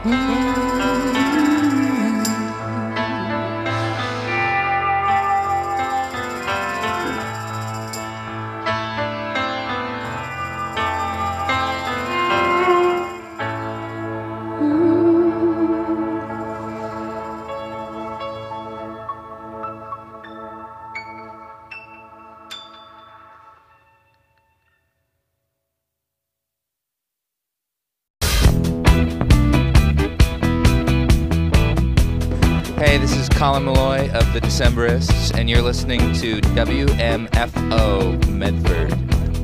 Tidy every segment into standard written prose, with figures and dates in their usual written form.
Hey, this is Colin Malloy of the Decemberists, and you're listening to WMFO Medford.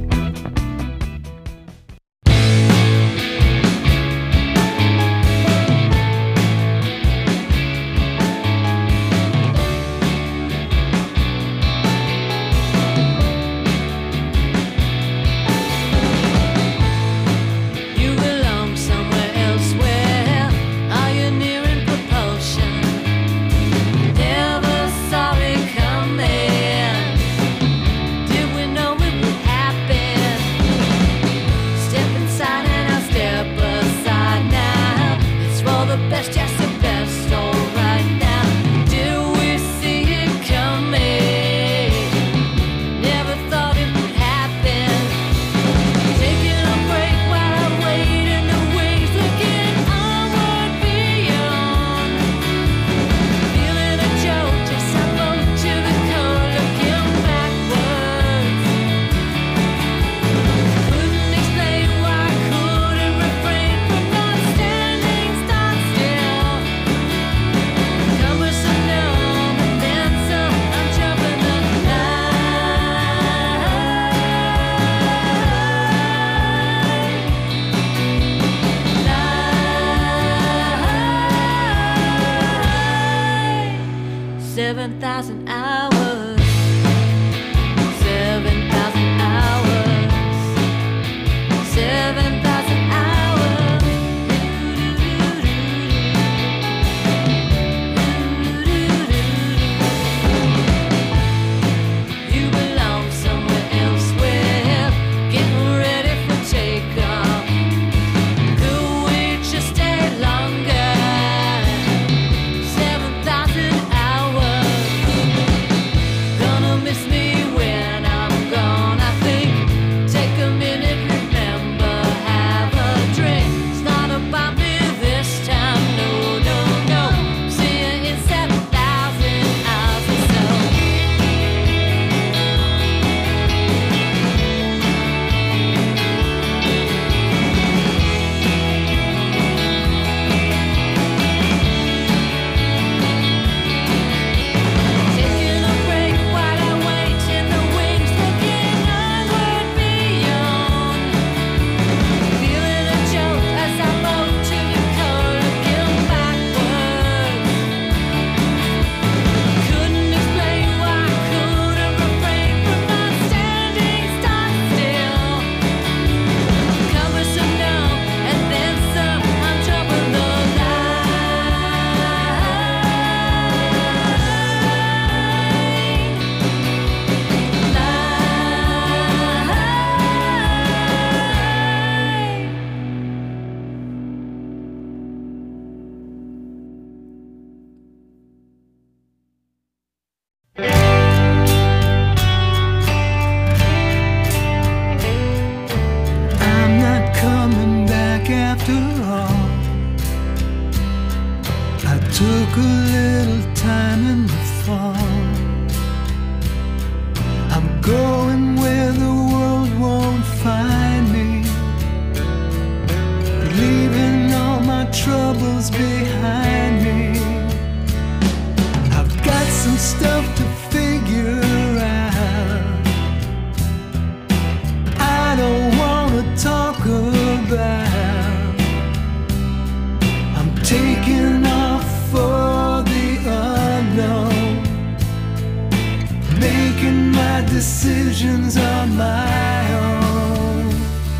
Decisions on my own.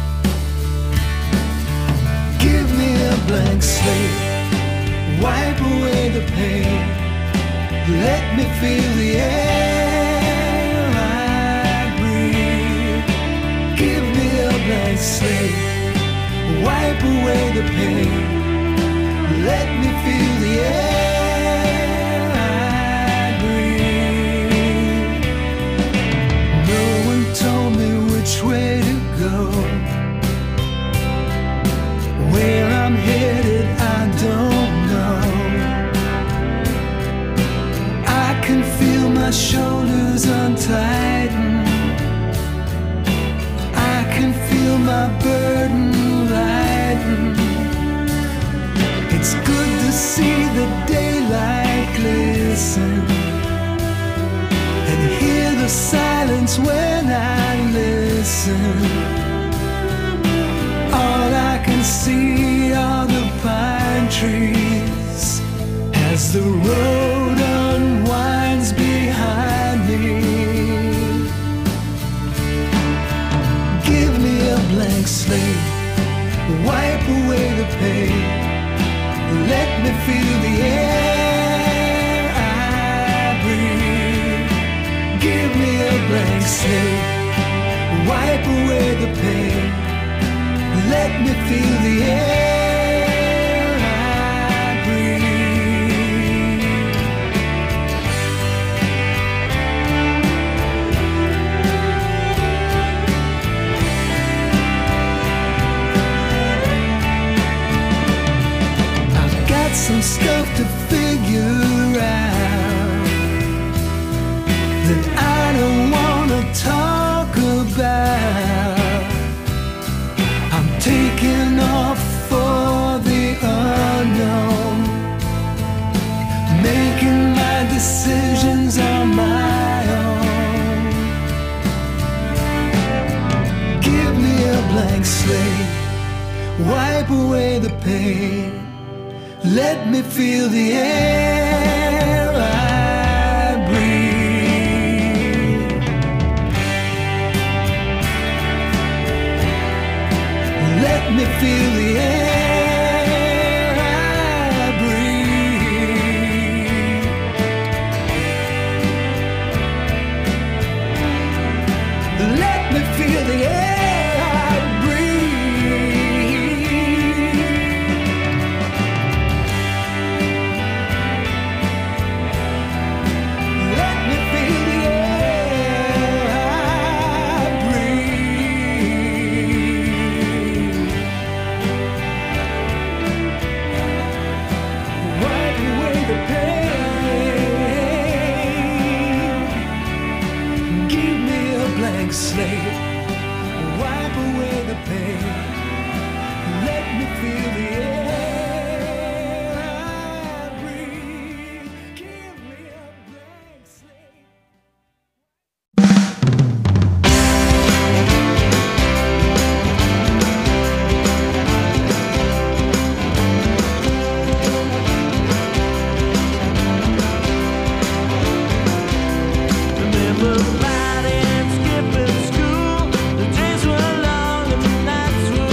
Give me a blank slate, wipe away the pain, let me feel the air I breathe. Give me a blank slate, wipe away the pain, Let me feel the air I breathe. No one told me which way to go. Where I'm headed, I don't know. I can feel my shoulders untighten. I can feel my burden lighten. It's good to see the daylight glisten and hear the silence when I listen. All I can see are the pine trees as the road unwinds behind me. Give me a blank slate, wipe away the pain. Let me feel the air I breathe. Give me a blank slate, wipe away the pain. Let me feel the air I breathe. I've got some stuff to figure out that I don't wanna talk about. I'm taking off for the unknown, making my decisions on my own. Give me a blank slate, wipe away the pain. Let me feel the air I breathe. Let me feel the air I breathe. Let me feel the air I breathe. Let me feel the air I breathe. Wipe away the pain. Give me a blank slate, wipe away the pain. Let me feel the air I breathe. Give me a blank slate. Remember riding, skipping school. The days were long and the nights were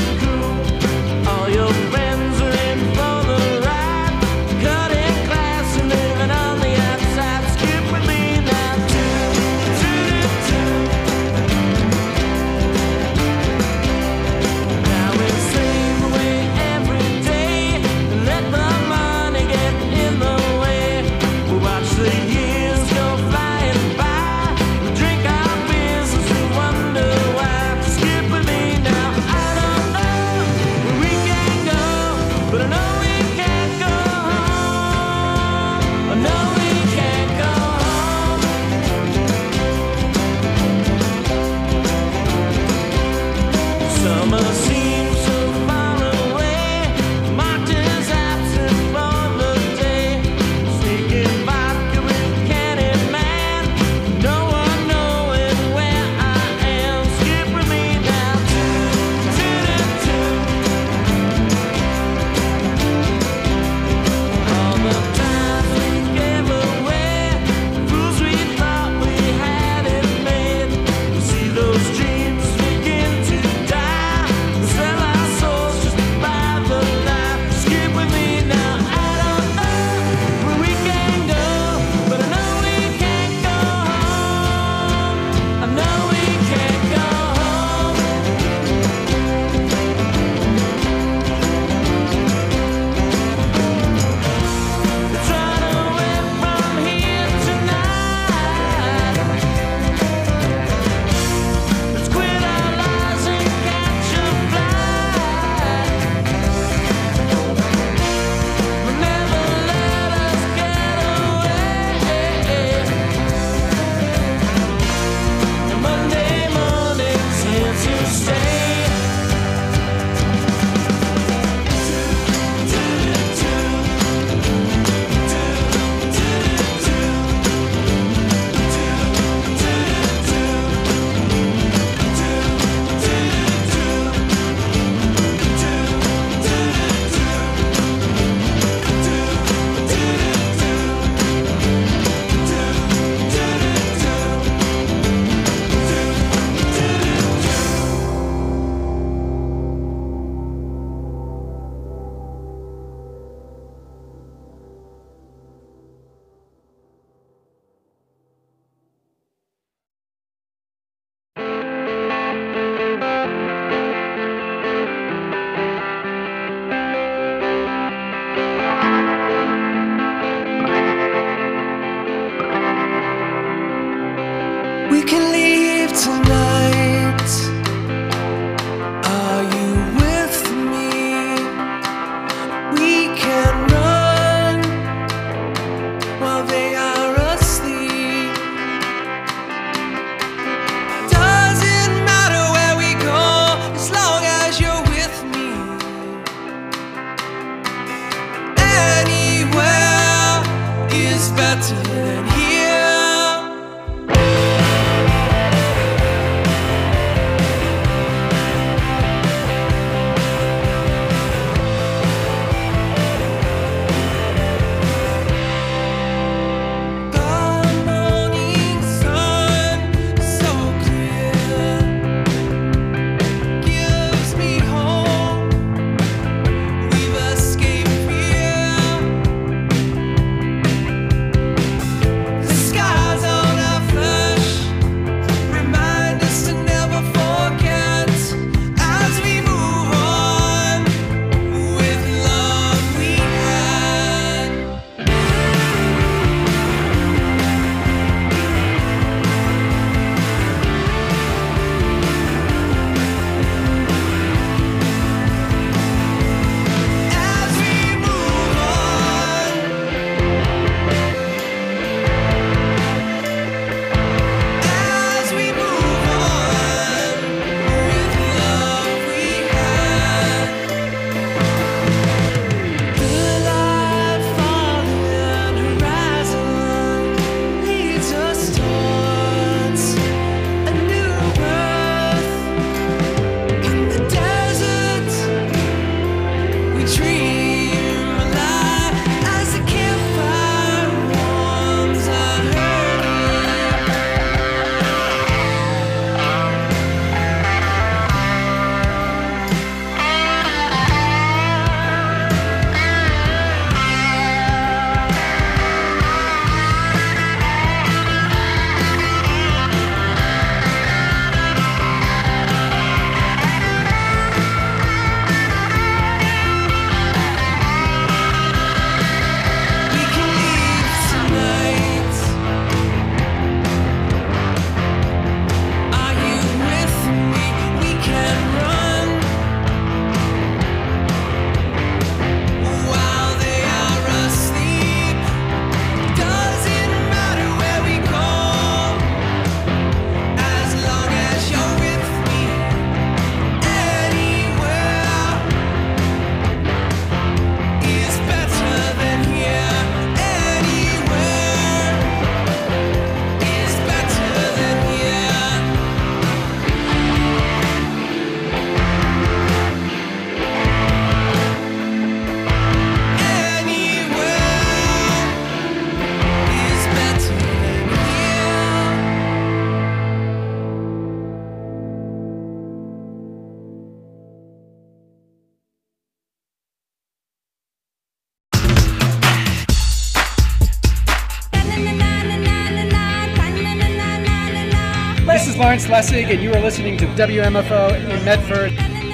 Lessig, and you are listening to WMFO in Medford.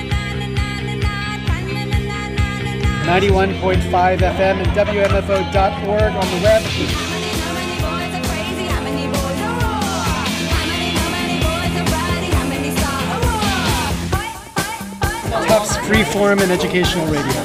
91.5 FM and WMFO.org on the web. Tufts Freeform and Educational Radio.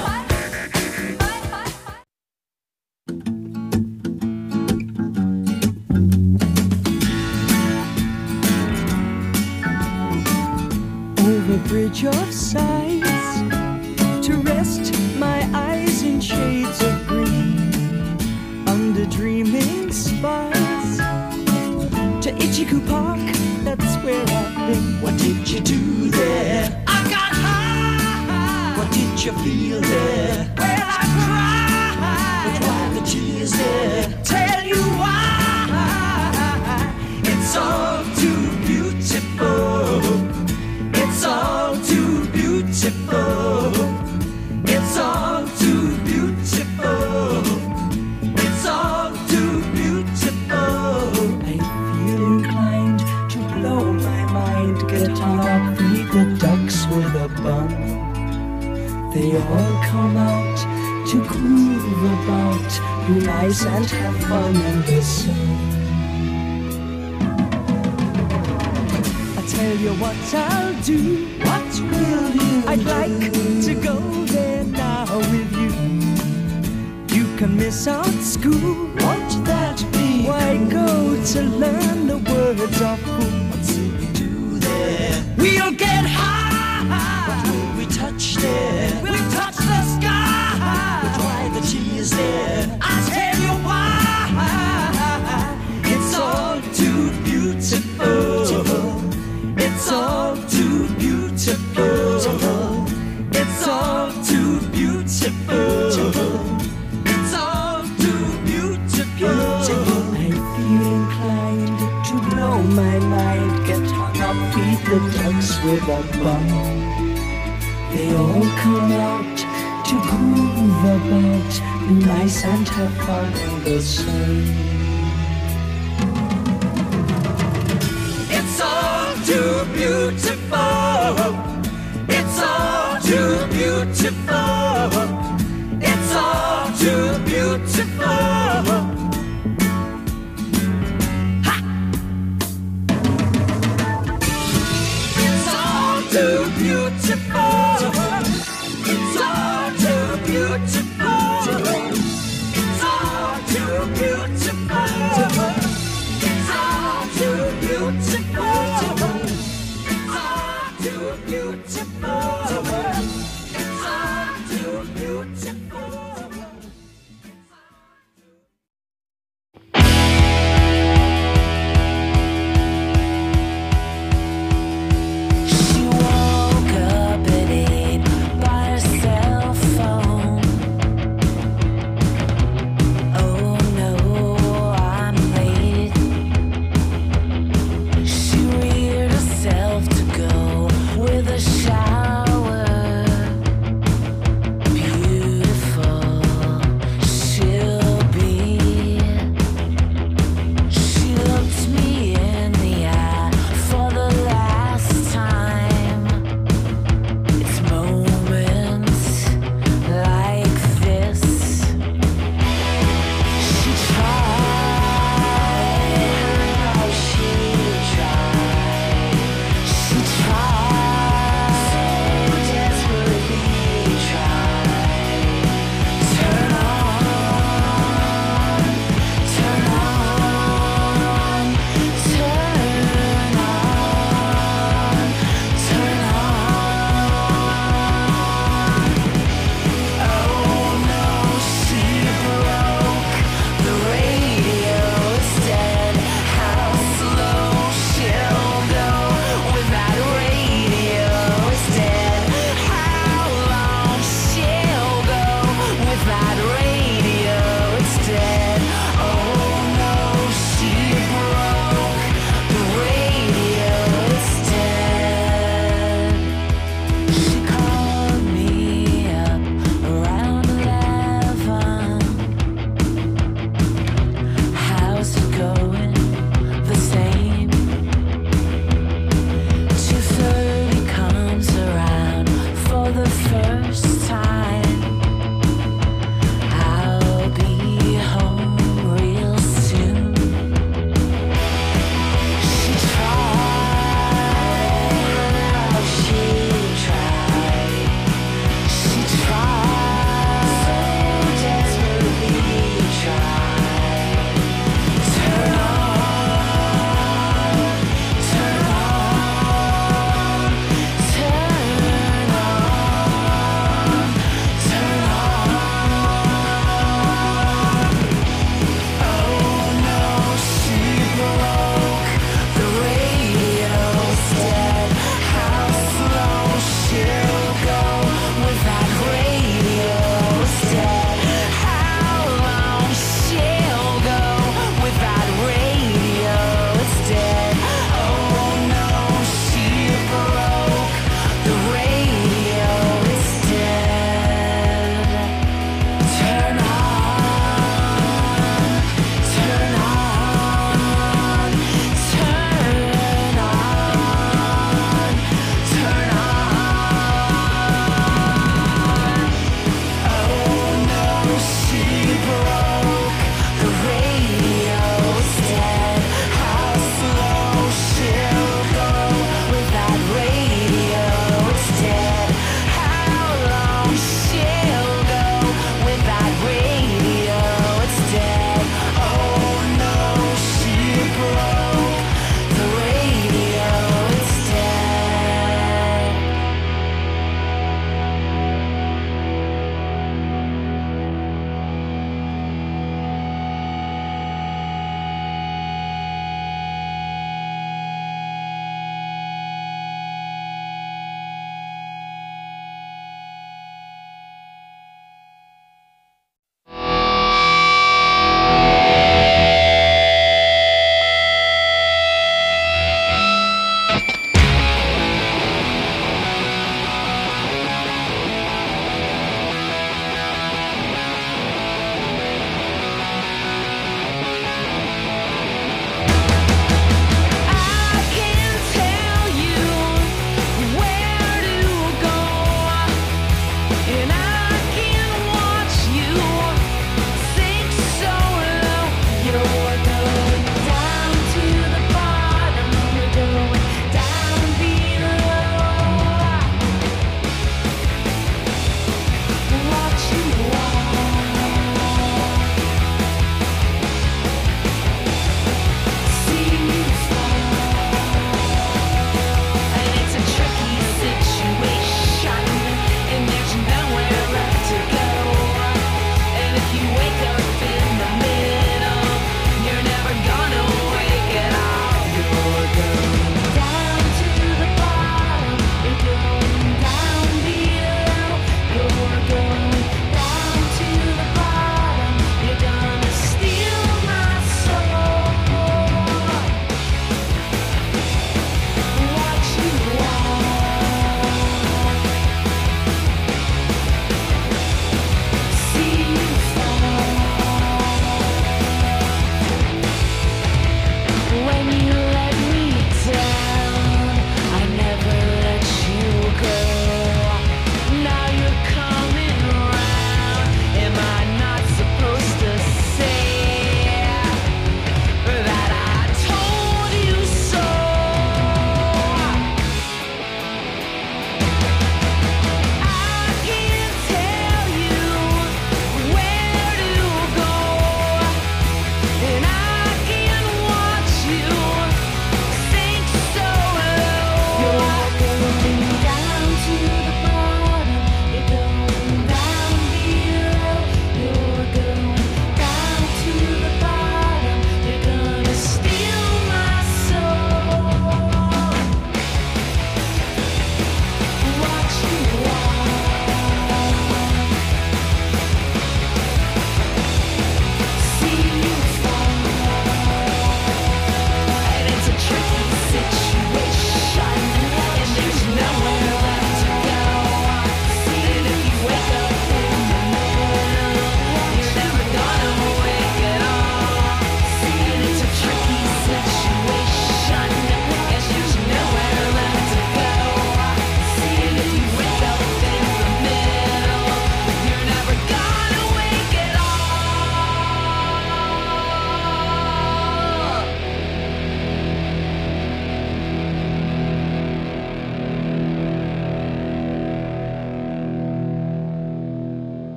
Bridge of sights to rest my eyes in shades of green, under dreaming spires to Ichiku Park, that's where I've been. What did you do there? I got high. What did you feel there? Well, I cried. But why the tears there? Tell you why. It's all too beautiful. It's all too beautiful. It's all too beautiful. It's all too beautiful. I feel inclined to blow my mind, get on up, feed the ducks with a bun. They all come out to groove about, be nice and have fun in the sun. Tell you what I'll do. What will you I'd like to go there now with you. You can miss out school. Won't that be? Why go to learn the words of fool? What's it we do there? We'll get high. What will we touch there? We'll touch the sky. But why the tears there? I'll tell you why. It's all too beautiful. It's all too beautiful. It's all too beautiful. It's all too beautiful. I feel inclined to blow my mind, get hung up, feed the ducks with a bun. They all come out to groove about, be nice and have fun in the sun. It's all too beautiful. It's all too beautiful. It's all too beautiful. Ha! It's all too beautiful. It's all too beautiful. It's all too beautiful. It's all too beautiful. It's all too beautiful. It's all too beautiful. She woke up in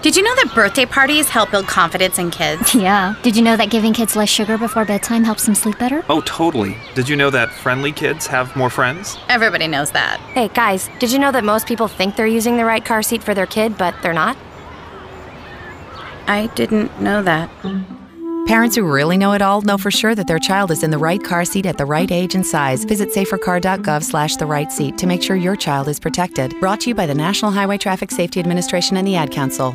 Did you know that birthday parties help build confidence in kids? Yeah. Did you know that giving kids less sugar before bedtime helps them sleep better? Oh, totally. Did you know that friendly kids have more friends? Everybody knows that. Hey, guys, did you know that most people think they're using the right car seat for their kid, but they're not? I didn't know that. Parents who really know it all know for sure that their child is in the right car seat at the right age and size. Visit safercar.gov/the right seat to make sure your child is protected. Brought to you by the National Highway Traffic Safety Administration and the Ad Council.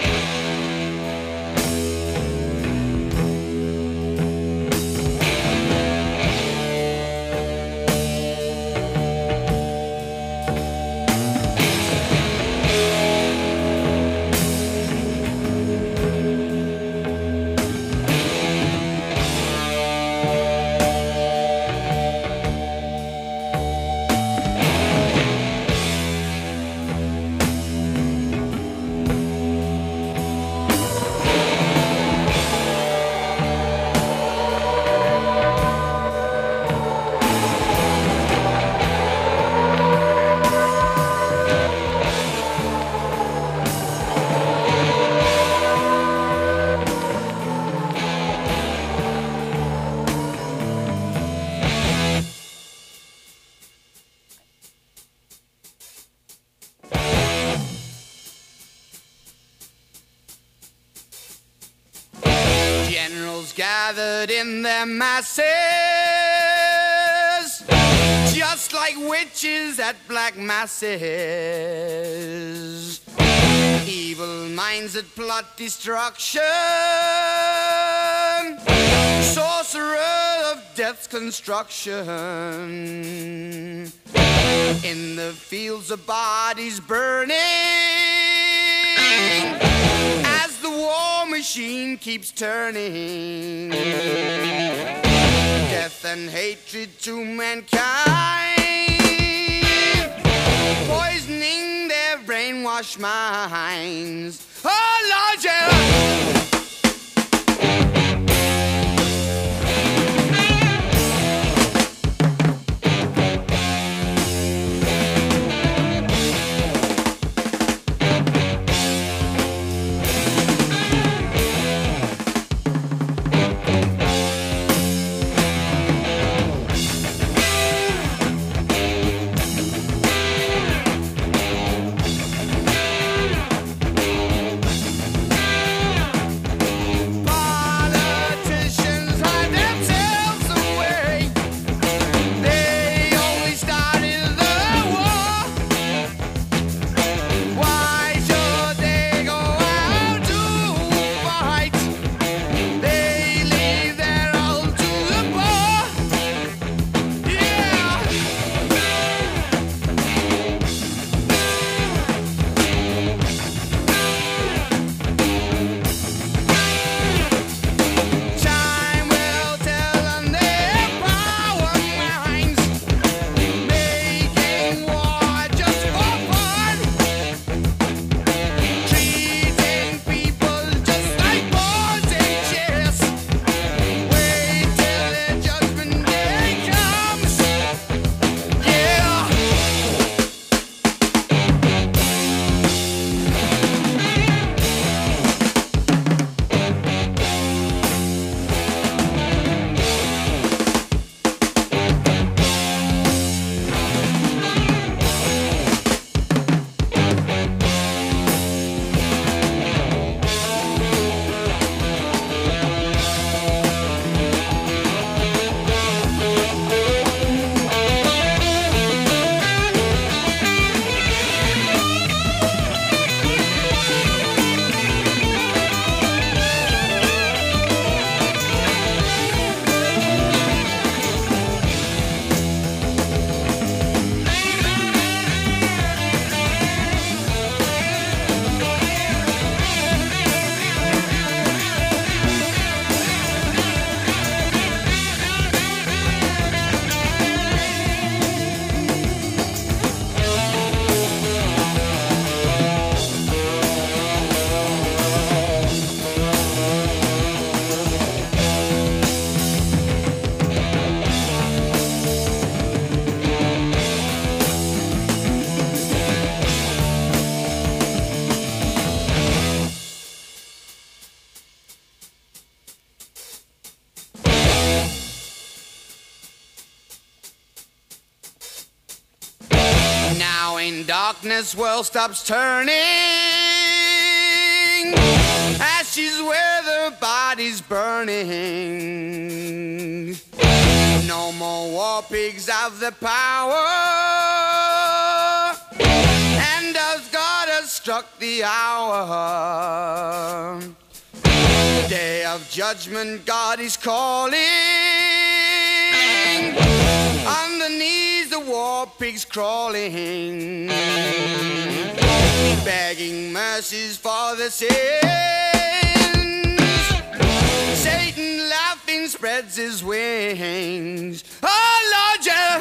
Generals gathered in their masses, just like witches at black masses. Evil minds that plot destruction, sorcerer of death's construction. In the fields of bodies burning, as the war machine keeps turning. Death and hatred to mankind, poisoning their brainwashed minds. Oh Lord, yeah. In darkness, world stops turning. Ashes where the body's burning. No more war pigs have the power. And as God has struck the hour, day of judgment, God is calling. On the knees, the war pigs crawling, begging mercies for the sins. Satan laughing spreads his wings. Oh Lord, yeah.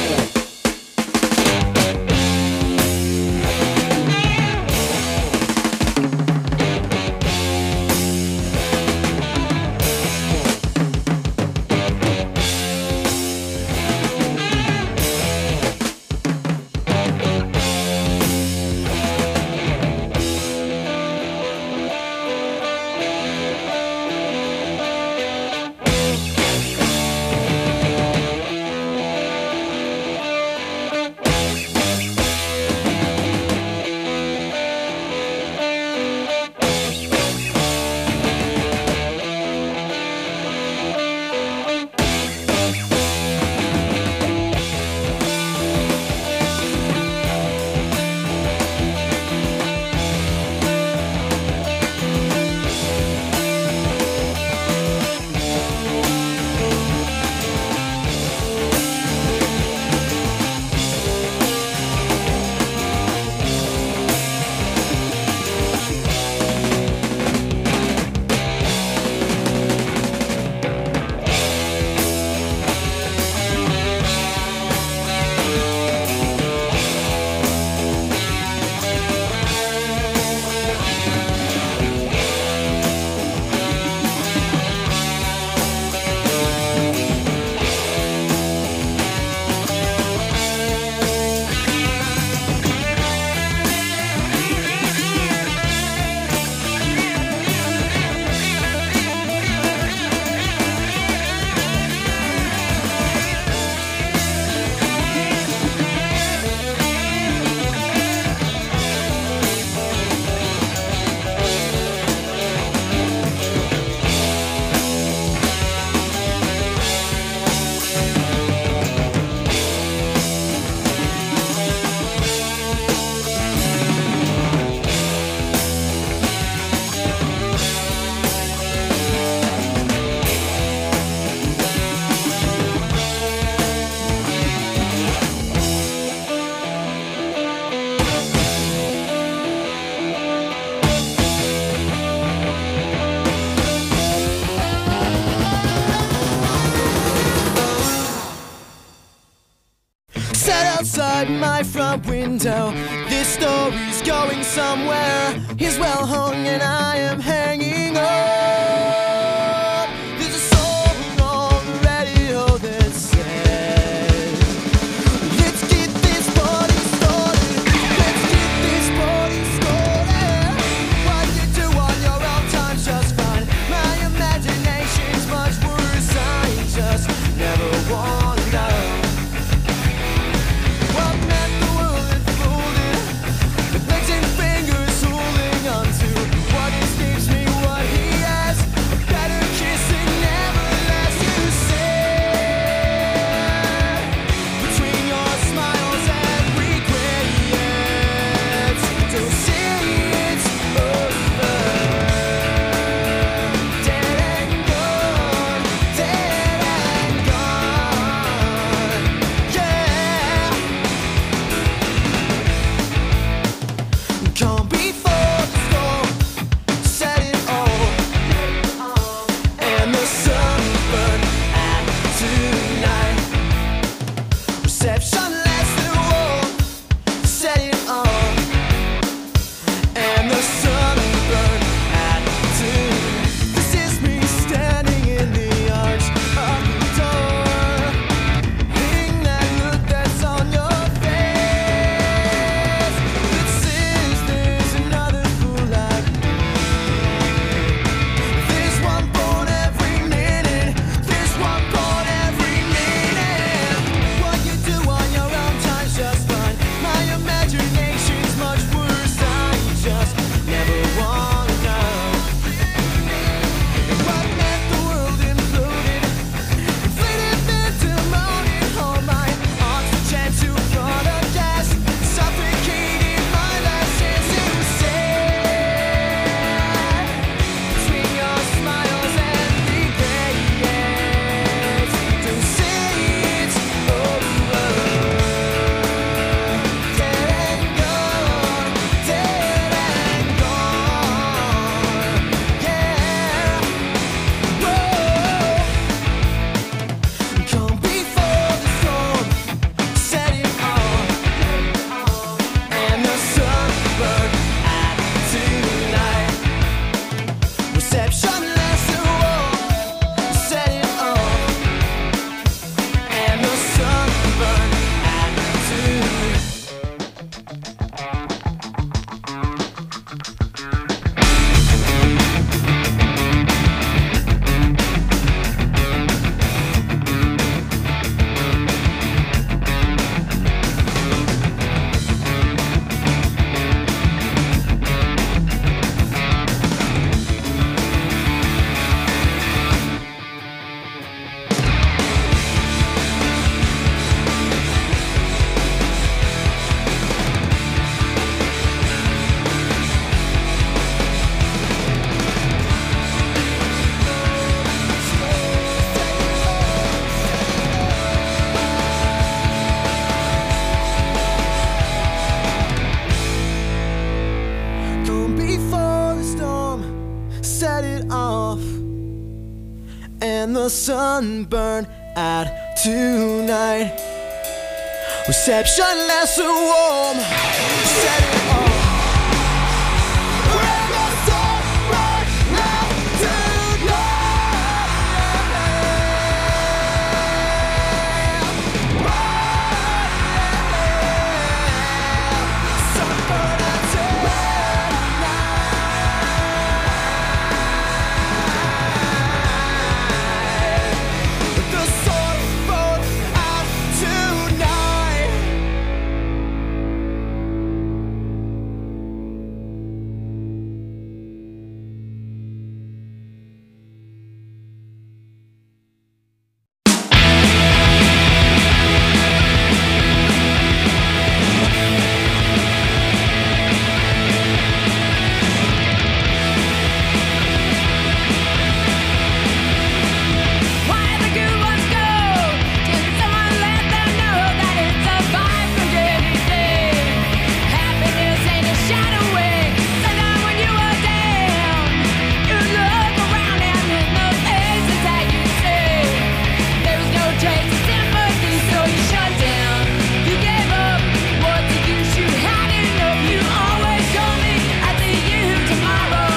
Outside my front window, this story's going somewhere. He's well hung and I am hanging on. There's a song on the radio that says, let's get this party started. Let's get this party started. What you do on your own time's just fine. My imagination's much worse. I just never wonder what meant the world unfolded. The blazing fingers holding on to what escapes me, what he has off, and the sun burned out tonight. Reception less warm, set it off. We're the sun right now sun burned out tonight. The sun burned out tonight. Why the good ones go? Can someone let them know that it's a vibe from day to day? Happiness ain't a shadow away. Sometimes when you are down, you look around and in the faces that you see, there was no trace of sympathy, so you shut down. You gave up. What did you shoot? How did you know? You always told me I'd see you tomorrow.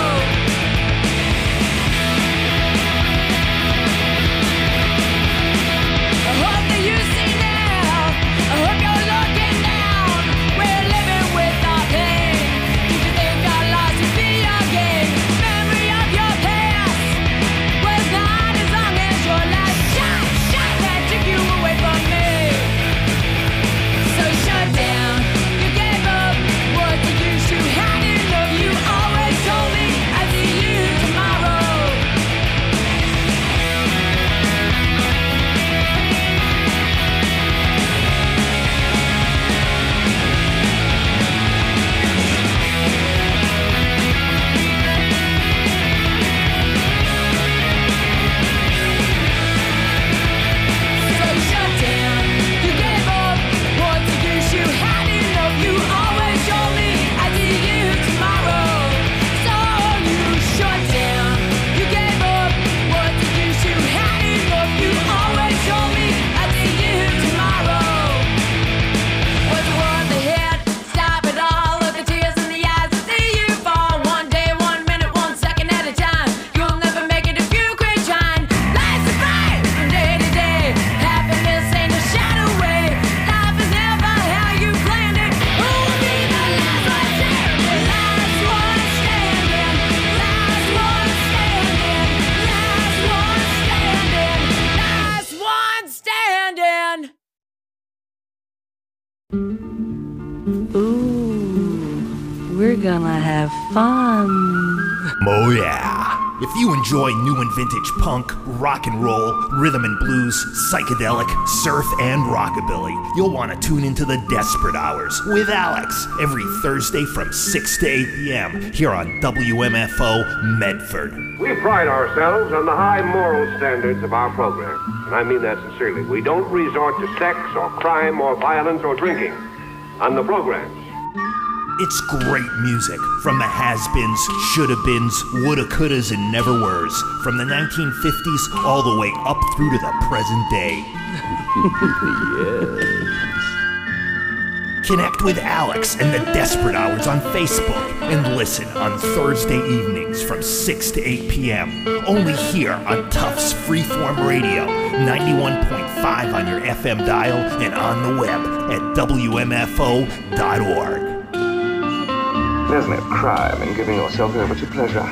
I hope that you see now. I hope you're looking down. We're living with our pain. Did you think our loss would be your gain? Memory of your past was not as long as your last shot that took you away from me. So shut down. You gave up. What did you shoot? How did you know? You always told me I'd see you tomorrow. So shut down. You gave up. What did you shoot? How did you know? You always told me I'd see you tomorrow. So you shut down. You gave up. What did you shoot? How did you know? You always told me I'd see you tomorrow. Was it worth the hit? Stop it all. Look the tears in the eyes to see you fall. One day, 1 minute, 1 second at a time. You'll never make it if you quit trying. Life's a fight from day to day. Happiness ain't a shadow away. Life is never how you planned it. Who will be the last one standing? Last one standing. Last one standing. Last one standing. Last one standing. Ooh, we're gonna have fun. Oh yeah! If you enjoy new and vintage punk, rock and roll, rhythm and blues, psychedelic, surf, and rockabilly, you'll want to tune into the Desperate Hours with Alex every Thursday from 6 to 8 p.m. here on WMFO Medford. We pride ourselves on the high moral standards of our program, and I mean that sincerely. We don't resort to sex or crime or violence or drinking on the programs. It's great music from the has-beens, shoulda-beens, woulda, couldas, and never-weres, from the 1950s all the way up through to the present day. Yes. Connect with Alex and the Desperate Hours on Facebook and listen on Thursday evenings from 6 to 8 p.m. Only here on Tufts Freeform Radio, 91.5 on your FM dial and on the web at WMFO.org. There's no crime in giving yourself over to pleasure.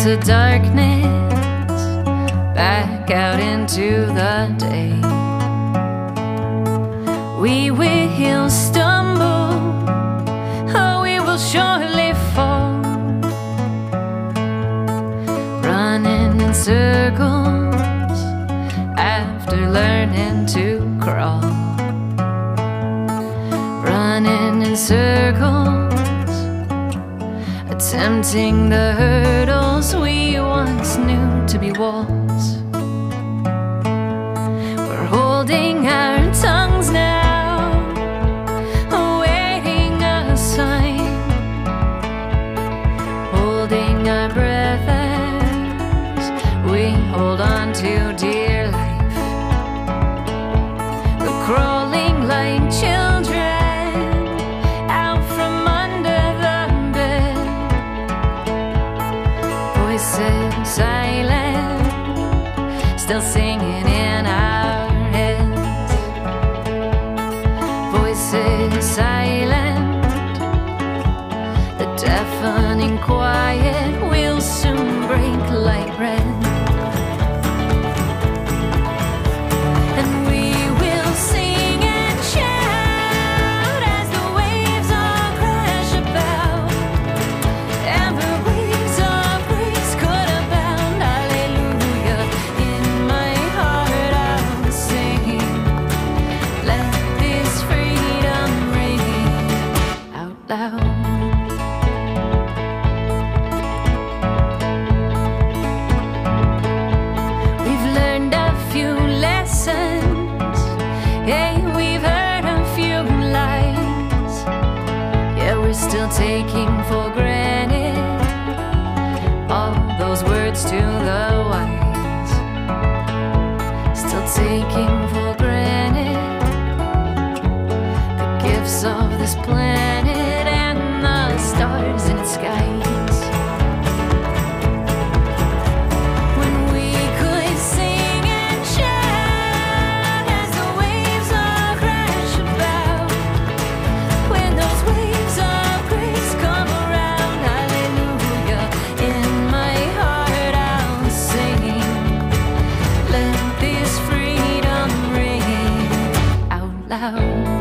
into darkness, back out into the day. We will stumble, oh, we will surely fall, running in circles after learning to crawl, running in circles, attempting the hurdles we once knew to be walls. We're holding our tongues now, awaiting a sign, holding our breath as we hold on to dear life. We're crawling like children out from under the bed, voices silent, still singing in our heads. Voices silent, the deafening quiet will soon break like bread. And we will sing and shout as the waves all crash about, and the waves of grace could abound. Hallelujah, in my heart I'll sing, let this freedom ring out loud. We've learned a few lessons, yeah, we've heard a few lies, yeah, we're still taking for granted all those words to the wise, still taking for granted the gifts of this planet and the stars in its skies. When we could sing and shout as the waves all crash about, when those waves of grace come around. Hallelujah, in my heart I'll sing, let this freedom ring out loud.